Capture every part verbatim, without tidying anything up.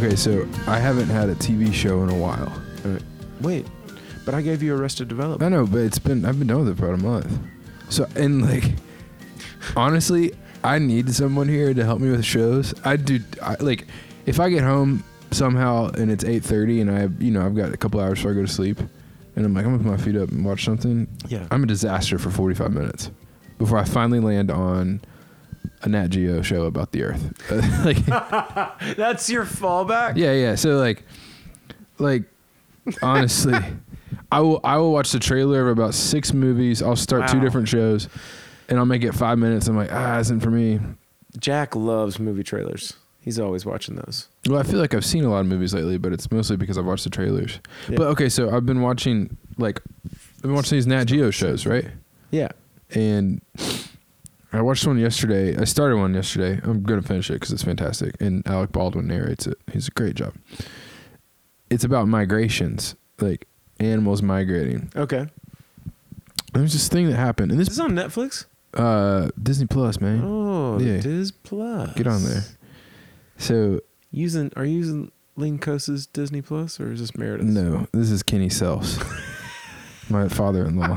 Okay, so I haven't had a T V show in a while. Uh, wait, but I gave you Arrested Development. I know, but it's been I've been done with it for about a month. So and like, honestly, I need someone here to help me with shows. I do I, like if I get home somehow and it's eight thirty and I have, you know I've got a couple hours before I go to sleep, and I'm like I'm gonna put my feet up and watch something. Yeah, I'm a disaster for forty-five minutes before I finally land on a Nat Geo show about the Earth. Like that's your fallback. Yeah, yeah. So like, like honestly, I will I will watch the trailer of about six movies. I'll start Wow. two different shows, and I'll make it five minutes. I'm like, ah, isn't for me. Jack loves movie trailers. He's always watching those. Well, I feel like I've seen a lot of movies lately, but it's mostly because I've watched the trailers. Yeah. But okay, so I've been watching like I've been watching these Nat Geo shows, right? Yeah. And I watched one yesterday. I started one yesterday. I'm going to finish it because it's fantastic. And Alec Baldwin narrates it. He's a great job. It's about migrations, like animals migrating. Okay. There's this thing that happened. And this Is this on Netflix? uh, Disney Plus, man. Oh, Yeah. Diz Plus. Get on there. So, Using Are you using Lane Coase's Disney Plus, or is this Meredith? no, this is Kenny Sells, my father-in-law.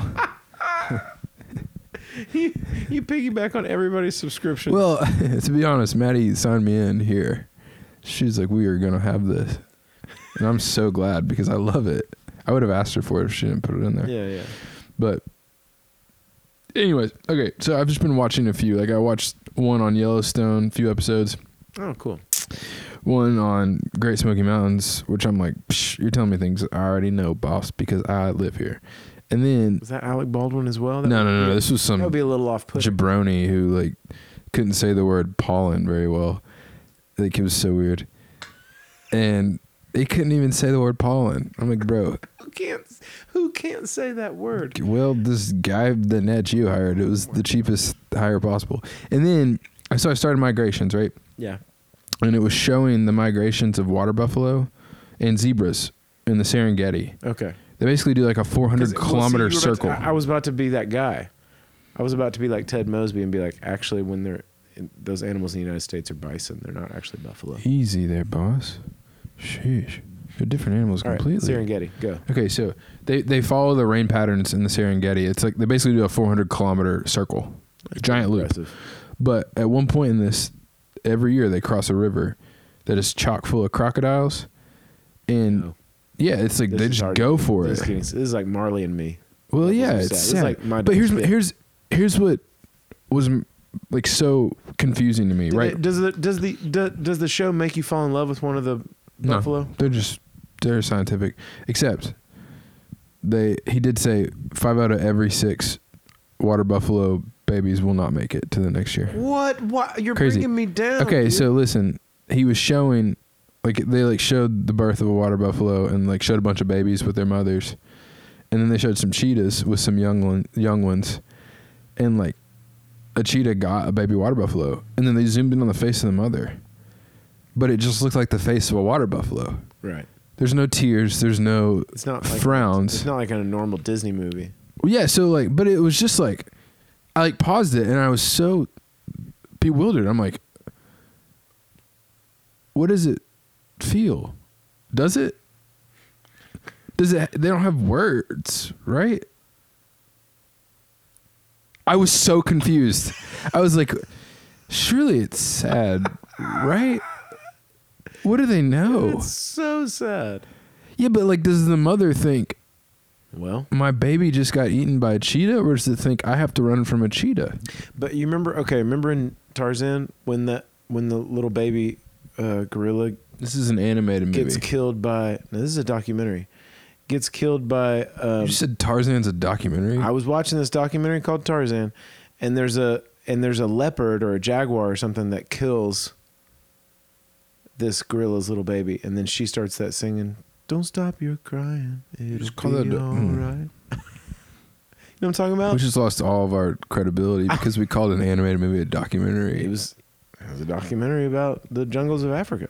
you, you piggyback on everybody's subscription. Well, to be honest, Maddie signed me in here. She's like, we are going to have this. And I'm so glad because I love it. I would have asked her for it if she didn't put it in there. yeah, yeah. But anyways, okay. So I've just been watching a few. Like I watched one on Yellowstone, a few episodes. Oh, cool. One on Great Smoky Mountains, which I'm like, Psh, you're telling me things I already know, boss, because I live here. And then Was that Alec Baldwin as well? That no, would no, no, be- no. This was some That would be a little off-putting. jabroni who like couldn't say the word pollen very well. Like it was so weird, and they couldn't even say the word pollen. I'm like, bro. Who can't? Who can't say that word? Well, this guy that Nat Geo hired, it was the cheapest hire possible. And then so I started migrations, right? Yeah. And it was showing the migrations of water buffalo and zebras in the Serengeti. Okay. They basically do like a four hundred 'Cause, well, see, kilometer you were about to- circle. I I was about to be that guy. I was about to be like Ted Mosby and be like, actually, when they're in, those animals in the United States are bison. They're not actually buffalo. Easy there, boss. Sheesh. They're different animals All right, completely. Serengeti, go. Okay, so they, they follow the rain patterns in the Serengeti. It's like they basically do a four hundred kilometer circle, a giant loop. Impressive. But at one point in this, every year they cross a river that is chock full of crocodiles, and No. yeah, it's like This they is just already- go for this it. is getting- This is like Marley and Me. Well, Levels yeah, of it's sad. This sad. is like my but here's dog's bit. here's here's what was like so confusing to me, Did right? it- does the does the do, does the show make you fall in love with one of the No. buffalo? They're just they're scientific, except they he did say five out of every six water buffalo babies will not make it to the next year. What? What? You're Crazy. bringing me down. Okay, dude. so listen, he was showing like they like showed the birth of a water buffalo and like showed a bunch of babies with their mothers, and then they showed some cheetahs with some young one, young ones, and like a cheetah got a baby water buffalo, and then they zoomed in on the face of the mother, but it just looked like the face of a water buffalo. right. There's no tears. There's no It's not like frowns. It's not like in a normal Disney movie. Well, yeah, so like, but it was just like, I like paused it and I was so bewildered. I'm like, what does it feel? Does it? Does it? They don't have words, right? I was so confused. I was like, surely it's sad, right? What do they know? It's so sad. Yeah, but like, does the mother think, Well, my baby just got eaten by a cheetah, or does it think I have to run from a cheetah? but you remember? Okay, remember in Tarzan when that when the little baby uh, gorilla This is an animated movie. gets killed by? No, this is a documentary. Gets killed by. Um, You said Tarzan's a documentary? I was watching this documentary called Tarzan, and there's a and there's a leopard or a jaguar or something that kills this gorilla's little baby, and then she starts that singing, "Don't stop your crying, it'll Just call be that a- all mm. right." You know what I'm talking about? we just lost all of our credibility because we called an animated movie a documentary. It was it was a documentary about the jungles of Africa,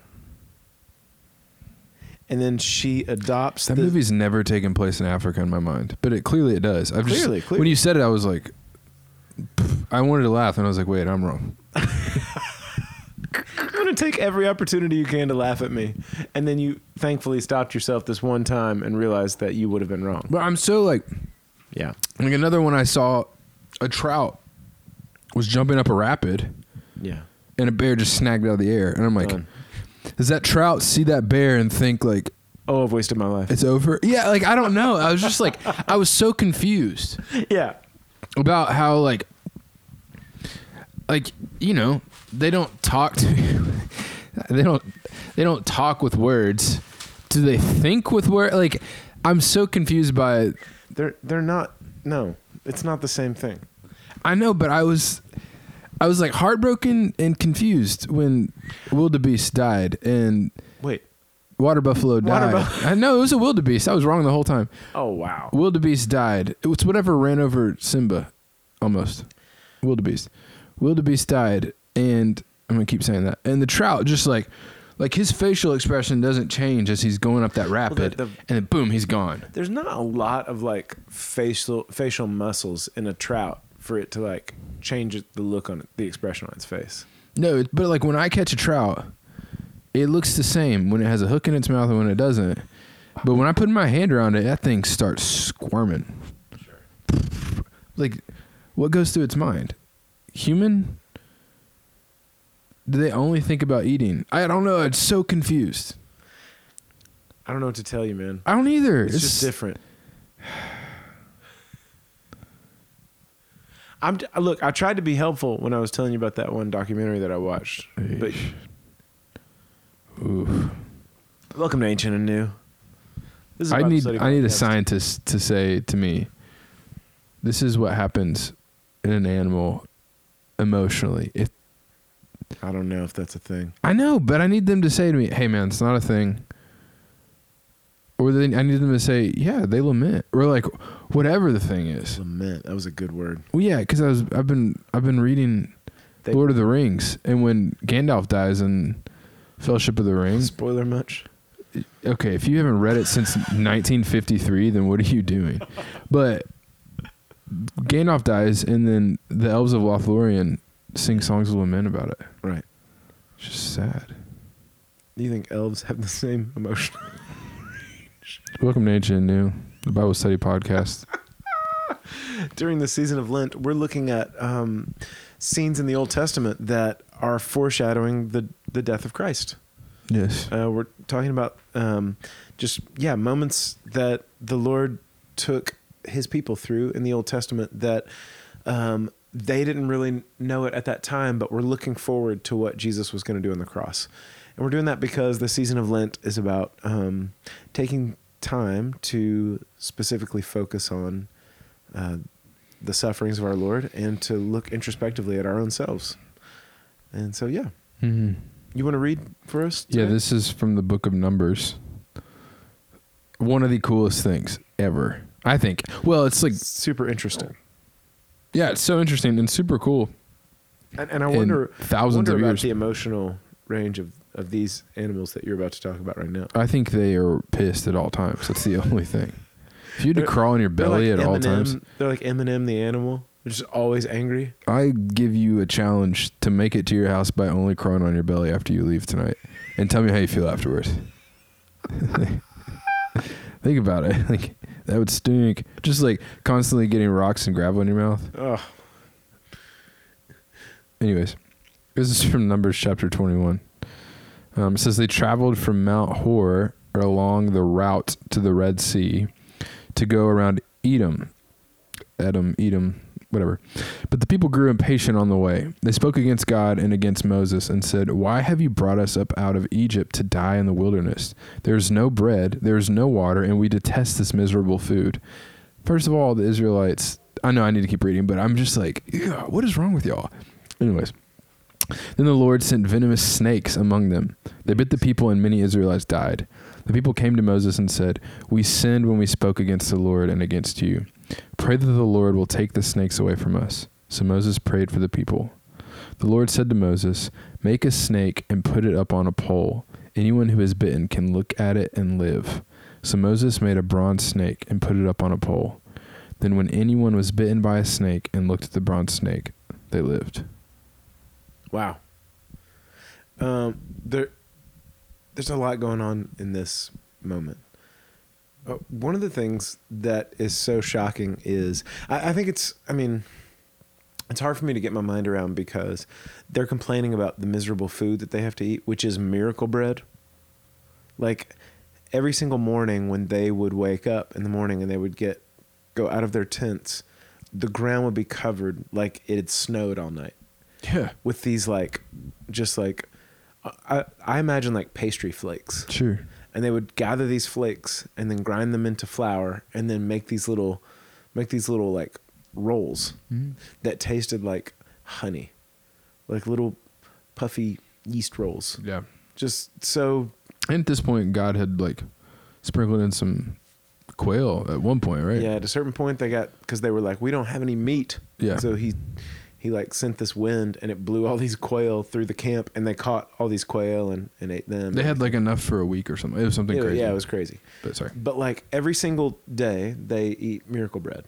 and then she adopts that the, movie's never taken place in Africa in my mind, but it clearly it does. I've Clearly, just clearly. when you said it, I was like, pff, I wanted to laugh, and I was like, wait, I'm wrong. I'm gonna take take every opportunity you can to laugh at me, and then you thankfully stopped yourself this one time and realized that you would have been wrong. But I'm so like, Yeah. like another one I saw, a trout was jumping up a rapid, Yeah. and a bear just snagged it out of the air, and I'm like, Done. does that trout see that bear and think like, Oh, I've wasted my life. it's over? Yeah, like I don't know. I was just like, I was so confused Yeah. about how like, like you know, they don't talk to, they don't, they don't talk with words. Do they think with words? Like, I'm so confused by. They're they're not. No, it's not the same thing. I know, but I was, I was like heartbroken and confused when wildebeest died and Wait. water buffalo died. Water buff- I know it was a wildebeest. I was wrong the whole time. Oh wow. Wildebeest died. It was whatever ran over Simba, almost. Wildebeest. Wildebeest died, and I'm gonna keep saying that. And the trout just like, like his facial expression doesn't change as he's going up that rapid, the- and then boom, he's gone. There's not a lot of like facial facial muscles in a trout for it to like change it, the look on it, the expression on its face. No, it- but like when I catch a trout, it looks the same when it has a hook in its mouth and when it doesn't. But when I put my hand around it, that thing starts squirming. Sure. Like, what goes through its mind? Human? Do they only think about eating? I don't know. It's so confused. I don't know what to tell you, man. I don't either. It's, just different. I'm j- look. I tried to be helpful when I was telling you about that one documentary that I watched. But Oof. welcome to Ancient and New. This is a I Bible need study I need a podcast. scientist to say to me, this is what happens in an animal emotionally. If I don't know if that's a thing. I know, but I need them to say to me, "Hey, man, it's not a thing." Or they, I need them to say, "Yeah, they lament," or like whatever the thing is. Lament. That was a good word. Well, yeah, because I was I've been I've been reading They- Lord of the Rings, and when Gandalf dies in Fellowship of the Ring. Spoiler much? Okay, if you haven't read it since nineteen fifty-three, then what are you doing? But Gandalf dies, and then the elves of Lothlorien sing songs of lament about it. Right. It's just sad. Do you think elves have the same emotion? Welcome to Ancient and New, the Bible study podcast. During the season of Lent, we're looking at um, scenes in the Old Testament that are foreshadowing the, the death of Christ. Yes. Uh, we're talking about um, just, yeah, moments that the Lord took his people through in the Old Testament that um, they didn't really know it at that time, but we're looking forward to what Jesus was going to do on the cross. And we're doing that because the season of Lent is about um, taking time to specifically focus on uh, the sufferings of our Lord and to look introspectively at our own selves. And so, yeah. Mm-hmm. You want to read for us Yeah, today? this is from the book of Numbers. One of the coolest things ever, I think. Well, it's like, Super interesting. yeah, it's so interesting and super cool. And, and I in wonder, thousands wonder of about years. the emotional range of, of these animals that you're about to talk about right now. I think they are pissed at all times. That's the only thing. If you had to They're- crawl on your They're belly like at all Eminem- times, They're like Eminem the animal. They're just always angry. I give you a challenge to make it to your house by only crawling on your belly after you leave tonight, and tell me how you feel afterwards. Think about it. Like that would stink. Just like constantly getting rocks and gravel in your mouth. Ugh. Anyways, this is from Numbers chapter twenty-one. Um, it says they traveled from Mount Hor along the route to the Red Sea to go around Edom. Edom, Edom, whatever. But the people grew impatient on the way. They spoke against God and against Moses and said, "Why have you brought us up out of Egypt to die in the wilderness? There is no bread, there is no water, and we detest this miserable food." First of all, the Israelites, I know I need to keep reading, but I'm just like, "Ugh, what is wrong with y'all?" Anyways. Then the Lord sent venomous snakes among them. They bit the people, and many Israelites died. The people came to Moses and said, "We sinned when we spoke against the Lord and against you. Pray that the Lord will take the snakes away from us." So Moses prayed for the people. The Lord said to Moses, "Make a snake and put it up on a pole. Anyone who is bitten can look at it and live." So Moses made a bronze snake and put it up on a pole. Then when anyone was bitten by a snake and looked at the bronze snake, they lived. Wow. Um, there, there's a lot going on in this moment. Uh, one of the things that is so shocking is, I, I think it's, I mean, it's hard for me to get my mind around because they're complaining about the miserable food that they have to eat, which is miracle bread. Like every single morning when they would wake up in the morning and they would get, go out of their tents, the ground would be covered like it had snowed all night. Yeah. With these like, just like, I, I imagine like pastry flakes. Sure. And they would gather these flakes and then grind them into flour and then make these little, make these little like rolls mm-hmm. that tasted like honey, like little puffy yeast rolls. Yeah. Just so. And at this point, God had like sprinkled in some quail at one point, right? Yeah. At a certain point, they got, because they were like, we don't have any meat. Yeah. So he. He like sent this wind and it blew all these quail through the camp and they caught all these quail and, and ate them. They had like enough for a week or something. It was something yeah, crazy. Yeah, it was crazy. But sorry. But like every single day they eat miracle bread.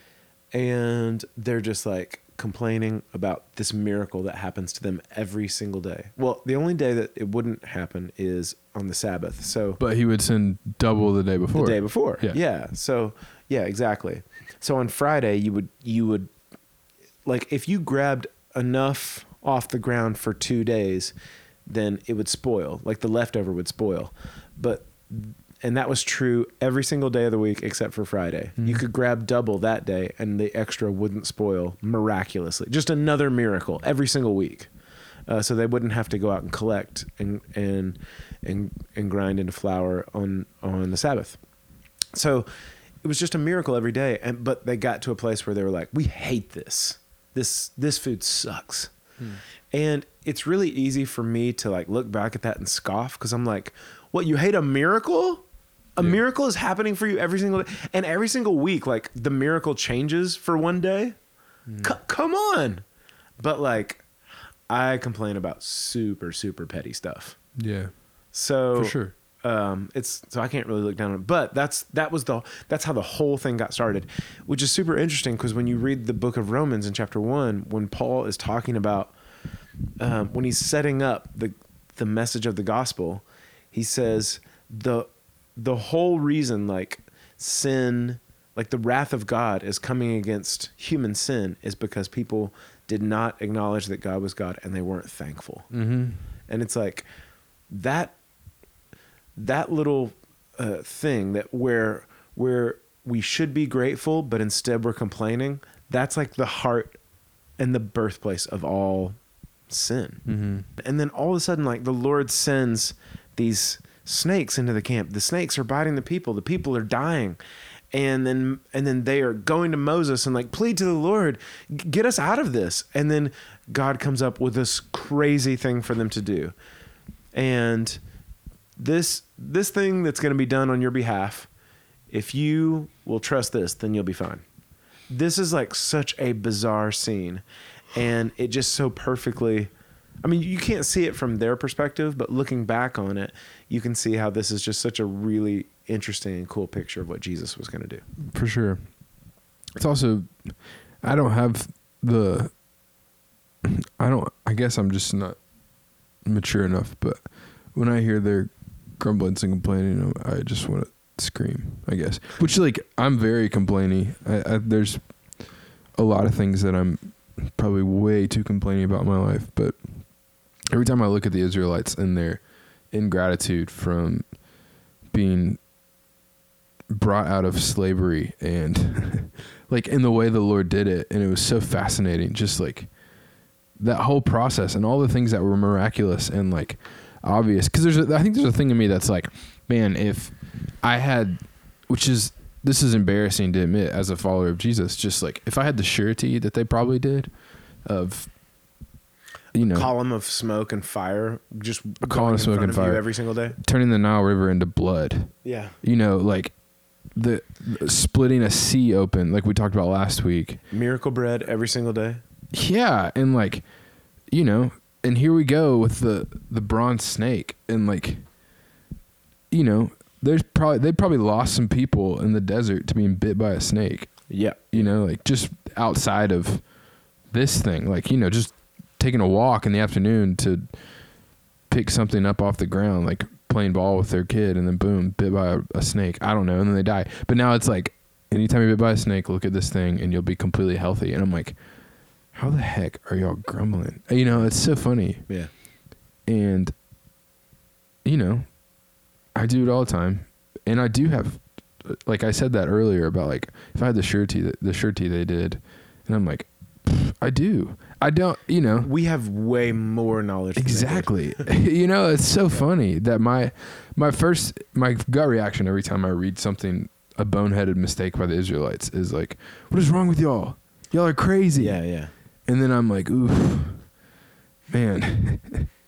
And they're just like complaining about this miracle that happens to them every single day. Well, the only day that it wouldn't happen is on the Sabbath. So But he would send double the day before. The day before. Yeah. Yeah. So yeah, exactly. So on Friday you would you would like if you grabbed enough off the ground for two days, then it would spoil. Like the leftover would spoil. But, and that was true every single day of the week except for Friday. Mm-hmm. You could grab double that day and the extra wouldn't spoil miraculously. Just another miracle every single week. Uh, so they wouldn't have to go out and collect and, and, and, and grind into flour on, on the Sabbath. So it was just a miracle every day. And, but they got to a place where they were like, we hate this. This this food sucks. Hmm. And it's really easy for me to like look back at that and scoff because I'm like, what, you hate a miracle? A yeah. miracle is happening for you every single day. And every single week, like the miracle changes for one day. Hmm. C- come on. But like, I complain about super, super petty stuff. Yeah. So for sure. Um, it's so I can't really look down on it, but that's that was the that's how the whole thing got started, which is super interesting because when you read the book of Romans in chapter one, when Paul is talking about um, when he's setting up the the message of the gospel, he says the the whole reason like sin, like the wrath of God is coming against human sin is because people did not acknowledge that God was God and they weren't thankful, mm-hmm. and it's like that. That little uh, thing that where where we should be grateful, but instead we're complaining, that's like the heart and the birthplace of all sin. Mm-hmm. And then all of a sudden, like the Lord sends these snakes into the camp. The snakes are biting the people. The people are dying. And then and then they are going to Moses and like, plead to the Lord, get us out of this. And then God comes up with this crazy thing for them to do. And This this thing that's going to be done on your behalf, if you will trust this, then you'll be fine. This is like such a bizarre scene, and it just so perfectly, I mean, you can't see it from their perspective, but looking back on it, you can see how this is just such a really interesting and cool picture of what Jesus was going to do. For sure. It's also, I don't have the, I don't, I guess I'm just not mature enough, but when I hear their grumbling and complaining, I just want to scream, I guess. Which, like, I'm very complaining. I, I, there's a lot of things that I'm probably way too complaining about in my life, but every time I look at the Israelites and their ingratitude from being brought out of slavery and like in the way the Lord did it, and it was so fascinating, just like that whole process and all the things that were miraculous and like obvious, because there's a, I think there's a thing in me that's like, man, if I had, which is, this is embarrassing to admit as a follower of Jesus, just like if I had the surety that they probably did of, you know, a column of smoke and fire, just a column of smoke and fire every single day, turning the Nile River into blood. Yeah. You know, like the, the splitting a sea open, like we talked about last week. Miracle bread every single day. Yeah. And like, you know, and here we go with the, the bronze snake, and like, you know, there's probably, they probably lost some people in the desert to being bit by a snake. Yeah. You know, like just outside of this thing, like, you know, just taking a walk in the afternoon to pick something up off the ground, like playing ball with their kid, and then boom, bit by a, a snake. I don't know, and then they die. But now it's like, anytime you're bit by a snake, look at this thing, and you'll be completely healthy. And I'm like, how the heck are y'all grumbling? You know, it's so funny. Yeah. And, you know, I do it all the time. And I do have, like I said that earlier about like, if I had the surety, the surety they did, and I'm like, I do. I don't, you know. We have way more knowledge. Exactly. You know, it's so funny that my, my first, my gut reaction every time I read something, a boneheaded mistake by the Israelites, is like, what is wrong with y'all? Y'all are crazy. Yeah, yeah. And then I'm like, oof, man,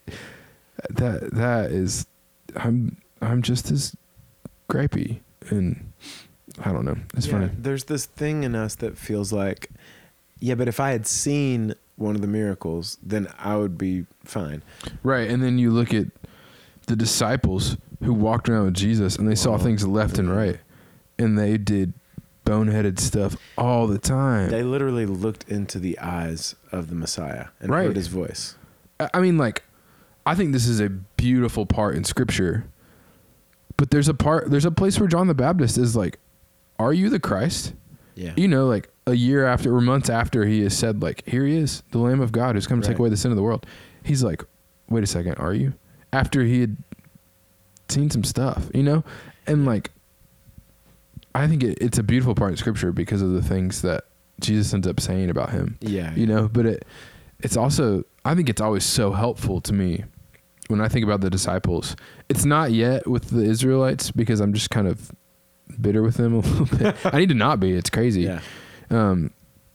that, that is, I'm, I'm just as gripey, and I don't know. It's yeah, funny. There's this thing in us that feels like, yeah, but if I had seen one of the miracles, then I would be fine. Right. And then you look at the disciples who walked around with Jesus, and they saw Oh, things left and right, and they did boneheaded stuff all the time. They literally looked into the eyes of the Messiah and Right. heard his voice. I I mean, like, I think this is a beautiful part in Scripture, but there's a part, there's a place where John the Baptist is like, are you the Christ? Yeah. You know, like a year after or months after he has said, like, here he is, the Lamb of God who's come to take Right. away the sin of the world. He's like, wait a second, are you? After he had seen some stuff, you know? And like, I think it, it's a beautiful part in Scripture because of the things that Jesus ends up saying about him. Yeah. You know, but it it's also, I think it's always so helpful to me when I think about the disciples. It's not yet with the Israelites because I'm just kind of bitter with them a little bit. I need to not be. It's crazy. Yeah. Um,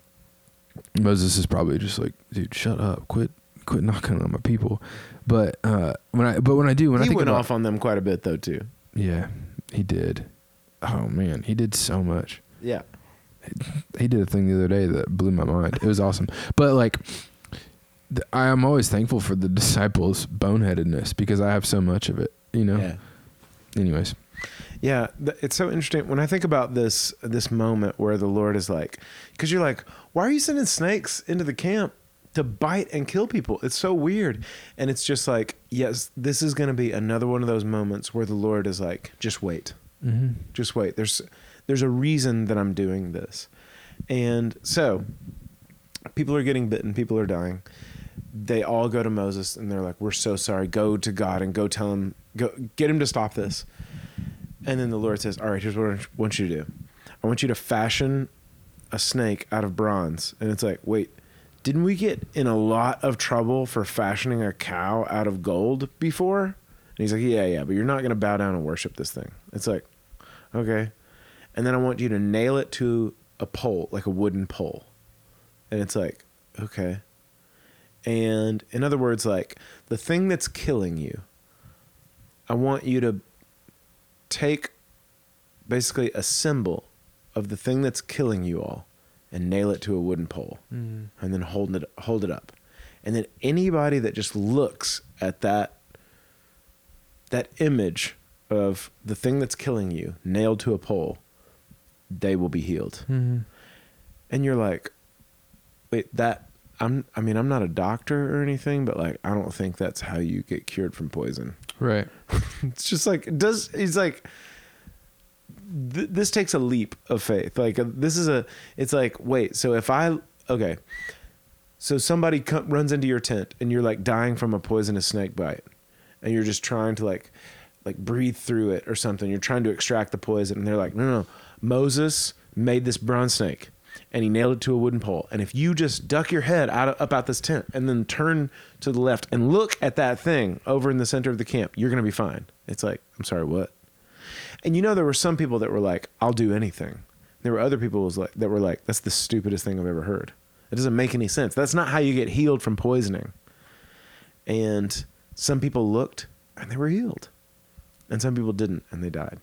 Moses is probably just like, dude, shut up, quit, quit knocking on my people. But uh, when I, but when I do, when I He think went about, off on them quite a bit though too. yeah, he did. Oh man, he did so much. Yeah. He did a thing the other day that blew my mind. It was awesome. But like, th- I am always thankful for the disciples' boneheadedness because I have so much of it. You know. Yeah. Anyways. Yeah, th- it's so interesting when I think about this this moment where the Lord is like, because you're like, why are you sending snakes into the camp to bite and kill people? It's so weird. And it's just like, yes, this is going to be another one of those moments where the Lord is like, just wait, Mm-hmm. just wait. There's there's a reason that I'm doing this. And so people are getting bitten, people are dying. They all go to Moses and they're like, we're so sorry. Go to God and go tell him, go get him to stop this. And then the Lord says, all right, here's what I want you to do. I want you to fashion a snake out of bronze. And it's like, wait, didn't we get in a lot of trouble for fashioning a cow out of gold before? And he's like, yeah, yeah, but you're not going to bow down and worship this thing. It's like, okay. And then I want you to nail it to a pole, like a wooden pole. And it's like, okay. And in other words, like the thing that's killing you, I want you to take basically a symbol of the thing that's killing you all and nail it to a wooden pole Mm. and then hold it, hold it up. And then anybody that just looks at that, that image of the thing that's killing you nailed to a pole, they will be healed. Mm-hmm. And you're like, wait, that I'm, I mean, I'm not a doctor or anything, but like, I don't think that's how you get cured from poison. Right. It's just like, it does, he's like, th- this takes a leap of faith. Like uh, this is a, it's like, wait, so if I, okay. So somebody co- runs into your tent and you're like dying from a poisonous snake bite and you're just trying to like, like breathe through it or something. You're trying to extract the poison. And they're like, no, no, no. Moses made this bronze snake and he nailed it to a wooden pole. And if you just duck your head out of, up out this tent and then turn to the left and look at that thing over in the center of the camp, you're going to be fine. It's like, I'm sorry, what? And you know, there were some people that were like, I'll do anything. There were other people was like, that were like, that's the stupidest thing I've ever heard. It doesn't make any sense. That's not how you get healed from poisoning. And some people looked and they were healed. And some people didn't and they died.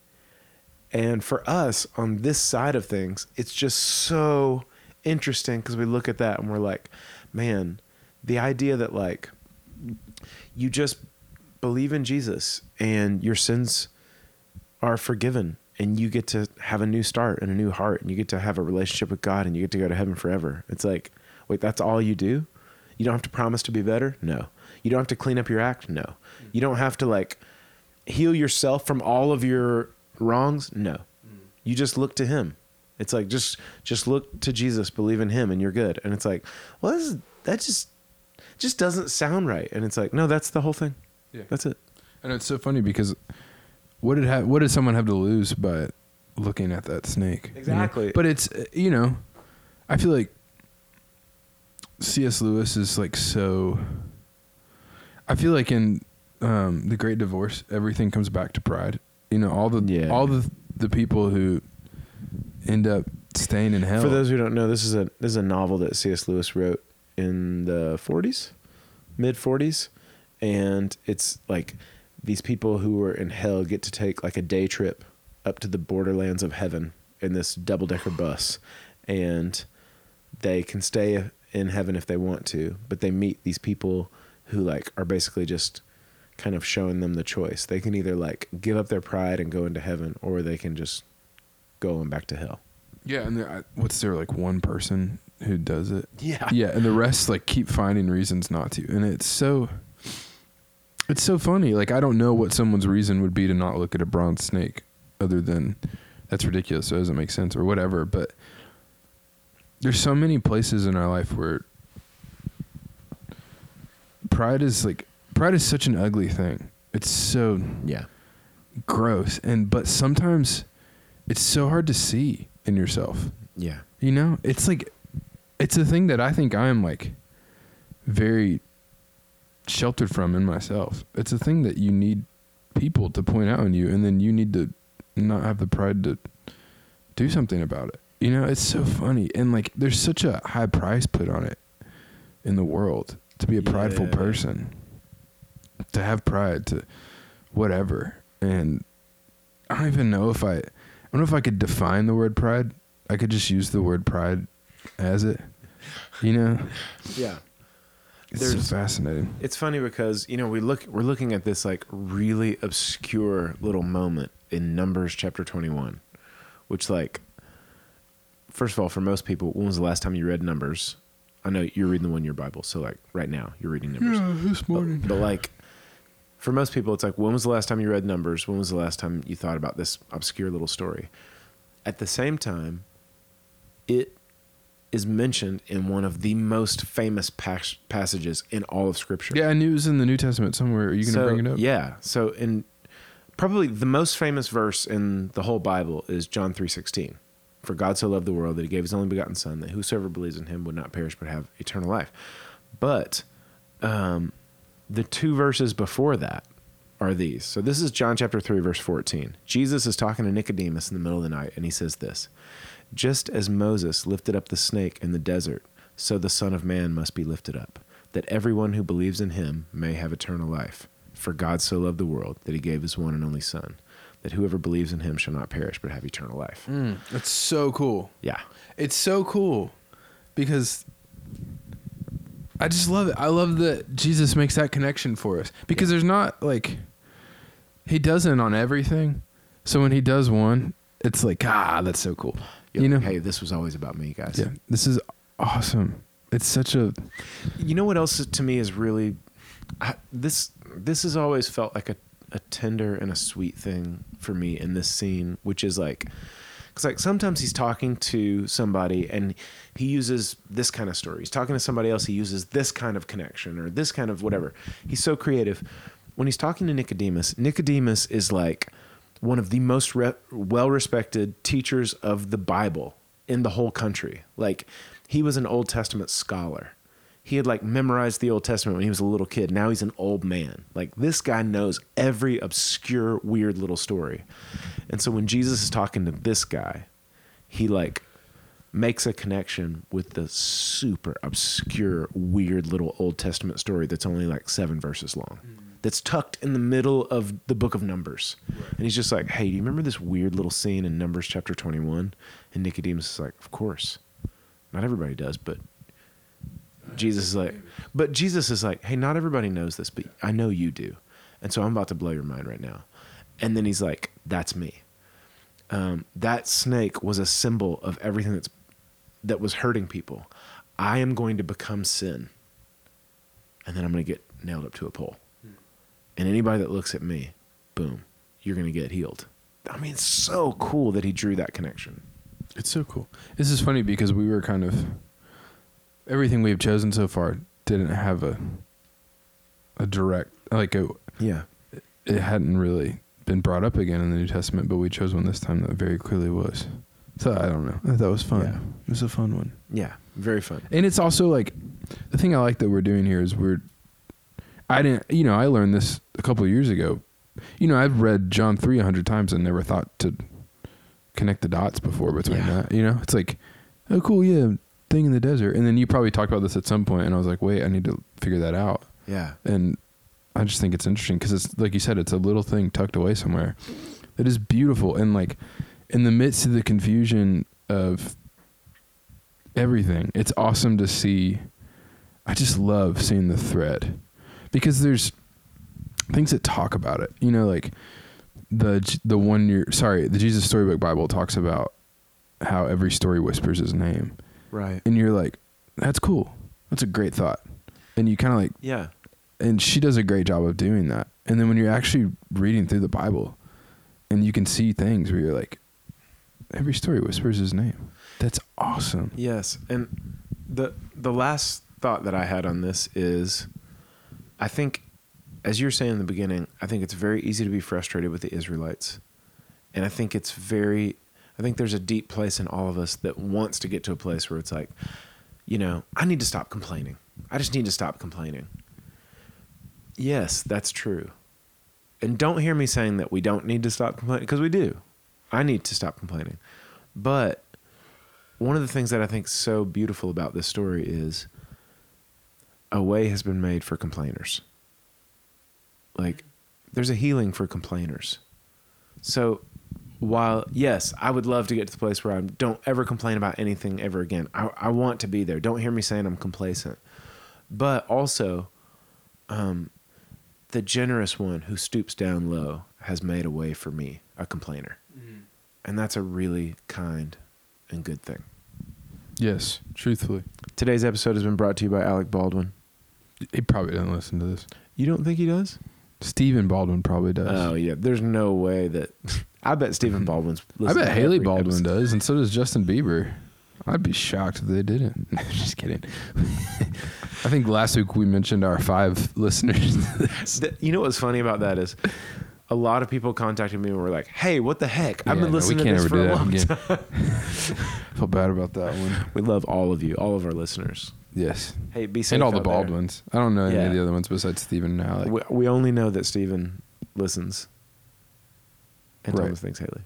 And for us on this side of things, it's just so interesting because we look at that and we're like, man, the idea that like you just believe in Jesus and your sins are forgiven and you get to have a new start and a new heart and you get to have a relationship with God and you get to go to heaven forever. It's like, wait, that's all you do? You don't have to promise to be better? No. You don't have to clean up your act. No. You don't have to like heal yourself from all of your wrongs. No. You just look to him. It's like, just, just look to Jesus, believe in him, and you're good. And it's like, well, this is, that just, just doesn't sound right. And it's like, no, that's the whole thing. Yeah. That's it. And it's so funny because what did ha- what did someone have to lose by looking at that snake? Exactly. You know? But it's, uh, you know, I feel like C S Lewis is like so, I feel like in um, The Great Divorce, everything comes back to pride. You know, all the, Yeah. all the, the people who end up staying in hell. For those who don't know, this is a this is a novel that C S Lewis wrote in the forties, mid forties, and it's like these people who were in hell get to take like a day trip up to the borderlands of heaven in this double decker bus, and they can stay in heaven if they want to, but they meet these people who like are basically just kind of showing them the choice. They can either like give up their pride and go into heaven, or they can just go on back to hell. Yeah, and there, I, what's there like one person who does it? Yeah. Yeah, and the rest like keep finding reasons not to, and it's so, it's so funny. Like I don't know what someone's reason would be to not look at a bronze snake, other than that's ridiculous. So it doesn't make sense or whatever. But there's so many places in our life where pride is like pride is such an ugly thing. It's so Yeah. gross, and but sometimes it's so hard to see in yourself. Yeah. You know, it's like, it's a thing that I think I'm like very sheltered from in myself. It's a thing that you need people to point out in you, and then you need to not have the pride to do something about it. You know, it's so funny. And like, there's such a high price put on it in the world to be a prideful Yeah. person, to have pride, to whatever. And I don't even know if I, I don't know if I could define the word pride. I could just use the word pride as it, you know? Yeah. It's There's- so fascinating. It's funny because, you know, we look we're looking at this like really obscure little moment in Numbers chapter twenty-one, which like, first of all, for most people, when was the last time you read Numbers? I know you're reading the one in your Bible, so like right now you're reading Numbers. Yeah, this morning. But, but like, for most people, it's like, when was the last time you read Numbers? When was the last time you thought about this obscure little story? At the same time, it is mentioned in one of the most famous pas- passages in all of Scripture. Yeah, I knew it was in the New Testament somewhere. Are you going to So, bring it up? Yeah. So, in probably the most famous verse in the whole Bible is John three sixteen. For God so loved the world that he gave his only begotten Son, that whosoever believes in him would not perish but have eternal life. But um, the two verses before that are these. So this is John chapter three, verse fourteen. Jesus is talking to Nicodemus in the middle of the night, and he says this: just as Moses lifted up the snake in the desert, so the Son of Man must be lifted up, that everyone who believes in him may have eternal life. For God so loved the world that he gave his one and only Son, that whoever believes in him shall not perish but have eternal life. Mm, that's so cool. Yeah. It's so cool because I just love it. I love that Jesus makes that connection for us, because there's not like, he doesn't on everything. So when he does one, it's like, ah, that's so cool. You're You know? like, hey, this was always about me, guys. Yeah, this is awesome. It's such a, You know what else to me is really, I, this this has always felt like a, a tender and a sweet thing for me in this scene, which is like, because like sometimes he's talking to somebody and he uses this kind of story. He's talking to somebody else, he uses this kind of connection or this kind of whatever. He's so creative. When he's talking to Nicodemus, Nicodemus is like one of the most re- well-respected teachers of the Bible in the whole country. Like, he was an Old Testament scholar. He had like memorized the Old Testament when he was a little kid. Now he's an old man. Like, this guy knows every obscure, weird little story. And so when Jesus is talking to this guy, he like makes a connection with the super obscure, weird little Old Testament story that's only like seven verses long. That's tucked in the middle of the book of Numbers. Right. And he's just like, hey, do you remember this weird little scene in Numbers chapter twenty-one? And Nicodemus is like, of course. Not everybody does, but Jesus is like, but Jesus is like, hey, not everybody knows this, but I know you do. And so I'm about to blow your mind right now. And then he's like, that's me. Um, that snake was a symbol of everything that's that was hurting people. I am going to become sin. And then I'm going to get nailed up to a pole. And anybody that looks at me, boom, you're going to get healed. I mean, it's so cool that he drew that connection. It's so cool. This is funny because we were kind of, everything we've chosen so far didn't have a a direct, like a, Yeah. it hadn't really been brought up again in the New Testament, but we chose one this time that very clearly was. So I don't know. I thought it was fun. Yeah. It was a fun one. Yeah. Very fun. And it's also like, the thing I like that we're doing here is we're, I didn't, you know, I learned this a couple of years ago. You know, I've read John three a hundred times and never thought to connect the dots before between Yeah. that. You know, it's like, oh, cool, yeah, thing in the desert. And then you probably talked about this at some point, and I was like, wait, I need to figure that out. Yeah. And I just think it's interesting because it's, like you said, it's a little thing tucked away somewhere that is beautiful. And like, in the midst of the confusion of everything, it's awesome to see. I just love seeing the thread because there's things that talk about it, you know, like the, the one year, sorry, the Jesus Storybook Bible talks about how every story whispers his name. Right. And you're like, that's cool. That's a great thought. And you kind of like, Yeah. and she does a great job of doing that. And then when you're actually reading through the Bible and you can see things where you're like, every story whispers his name. That's awesome. Yes. And the the last thought that I had on this is, I think, as you were saying in the beginning, I think it's very easy to be frustrated with the Israelites. And I think it's very, I think there's a deep place in all of us that wants to get to a place where it's like, you know, I need to stop complaining. I just need to stop complaining. Yes, that's true. And don't hear me saying that we don't need to stop complaining, because we do. I need to stop complaining. But one of the things that I think is so beautiful about this story is a way has been made for complainers. Like, there's a healing for complainers. So while, yes, I would love to get to the place where I don't ever complain about anything ever again. I, I want to be there. Don't hear me saying I'm complacent. But also, um, the generous one who stoops down low has made a way for me, a complainer. Mm-hmm. And that's a really kind and good thing. Yes, truthfully. Today's episode has been brought to you by Alec Baldwin. He probably doesn't listen to this. You don't think he does? Stephen Baldwin probably does. Oh, yeah. There's no way that... I bet Stephen Baldwin's I bet Haley Baldwin episode. does, and so does Justin Bieber. I'd be shocked if they didn't. No, just kidding. I think last week we mentioned our five listeners. the, you know what's funny about that is a lot of people contacted me and were like, hey, what the heck? I've yeah, been no, listening to this for a long again. time. Felt bad about that one. We love all of you, all of our listeners. Yes. Hey, be safe. And all the out there. Baldwins. I don't know any Yeah. of the other ones besides Stephen and Alec. We, we only know that Stephen listens. And Right. Thomas thinks Haley.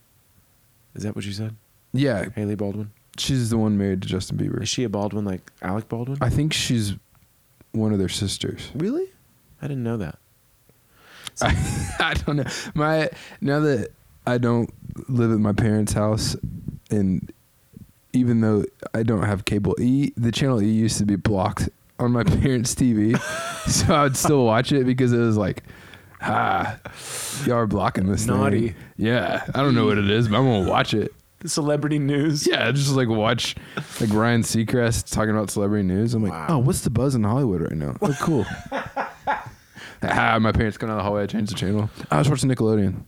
Is that what you said? Yeah. Haley Baldwin? She's the one married to Justin Bieber. Is she a Baldwin like Alec Baldwin? I think she's one of their sisters. Really? I didn't know that. I, I don't know. My now that I don't live at my parents' house, and even though I don't have cable, E the channel E used to be blocked on my parents' T V, so I would still watch it because it was like, ah, y'all are blocking this Naughty. thing. Yeah, I don't know what it is, but I'm gonna watch it. The celebrity news. Yeah, just like watch like Ryan Seacrest talking about celebrity news. I'm like, Wow. oh, what's the buzz in Hollywood right now? Oh, cool. ah, my parents come out of the hallway. I changed the channel. I was watching Nickelodeon.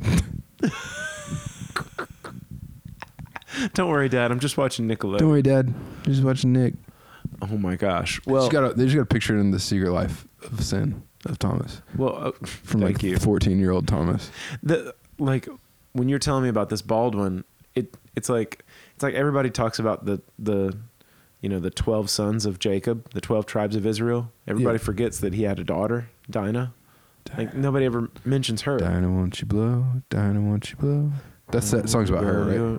Don't worry, Dad. I'm just watching Nickelodeon. Don't worry, Dad. I'm just watching Nick. Oh my gosh. Well, Well, they just got a, they just got a picture in The Secret Life of Sin of Thomas well, uh, from thank like you. fourteen year old Thomas. The like when you're telling me about this Baldwin, it it's like it's like everybody talks about the the you know the twelve sons of Jacob, the twelve tribes of Israel. Everybody Yeah. forgets that he had a daughter, Dinah. Like nobody ever mentions her. Dinah, won't you blow? Dinah, won't you blow? That's that song's about her,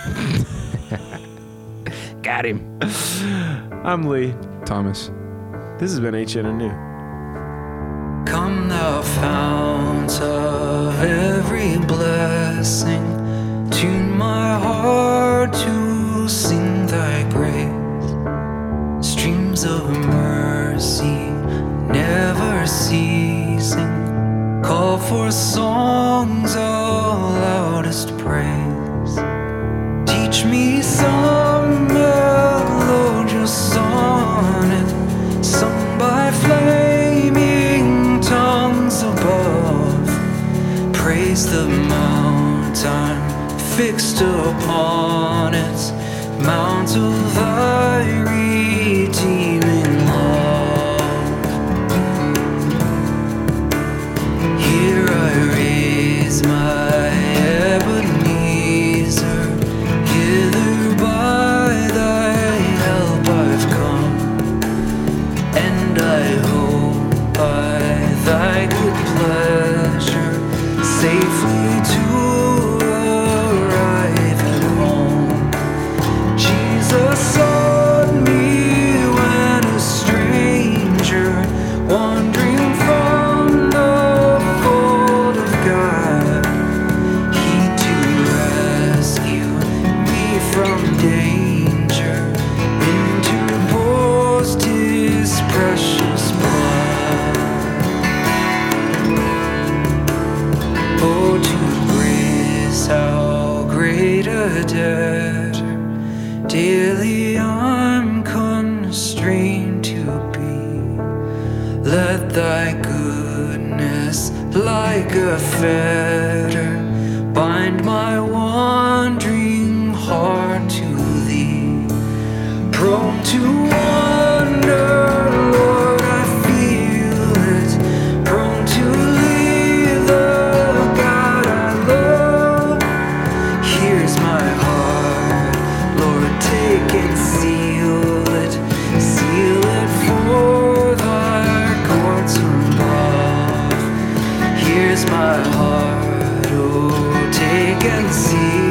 right? Got him. I'm Lee. Thomas. This has been H N N New. Come thou fount of every blessing, tune my heart to sing thy grace. Streams of mercy never ceasing, call for songs of loudest praise. Teach me some melodious sonnet sung by flaming the mount I'm fixed upon it, mount of thy redeeming love. Here I raise my Ebenezer, hither by thy help I've come, and I hope by thy good pleasure safely to arrive at home. Jesus sought me when a stranger, wandering from the fold of God. He to rescue me from danger, interposed his precious blood. Oh, to grace how great a debt daily I'm constrained to be. Let thy goodness like a fetter bind my wandering heart to thee. Prone to wander, Lord, I feel it, prone to leave the God I love. Here's my heart, Lord, take and seal it, seal it for thy courts above. Here's my heart, oh, take and seal